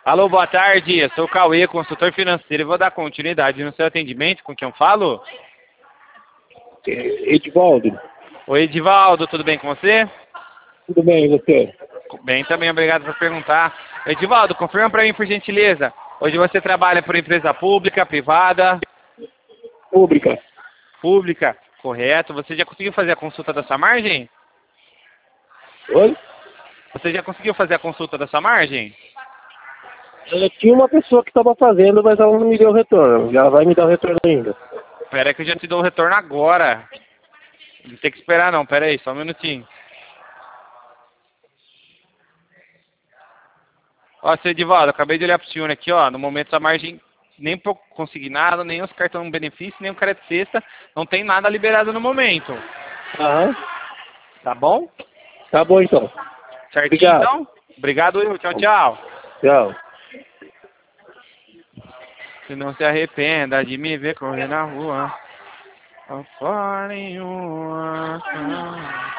Alô, boa tarde. Eu sou o Cauê, consultor financeiro, e vou dar continuidade no seu atendimento. Com quem eu falo? Edivaldo, Oi, Edivaldo, tudo bem com você? tudo bem, e você? Bem também, obrigado por perguntar. Edivaldo, confirma para mim, por gentileza. Hoje você trabalha por empresa pública, privada? Pública. Pública, correto. Você já conseguiu fazer a consulta da sua margem? Oi? Você já conseguiu fazer a consulta da sua margem? Tinha uma pessoa que estava fazendo, mas ela não me deu retorno. Já vai me dar o retorno ainda. Pera aí que eu já te dou o retorno agora. Não tem que esperar não, pera aí, só um minutinho. Ó, seu Edivaldo, acabei de olhar pro senhor aqui, ó. No momento a margem nem pro consignado, nem os cartões benefício, nem o cara de cesta. Não tem nada liberado no momento. Aham. Tá bom? Tá bom então. Certinho Obrigado. então? Obrigado, Will. Tchau, tchau. Tchau. Se não se arrependa de me ver correr na rua. Fora em uma...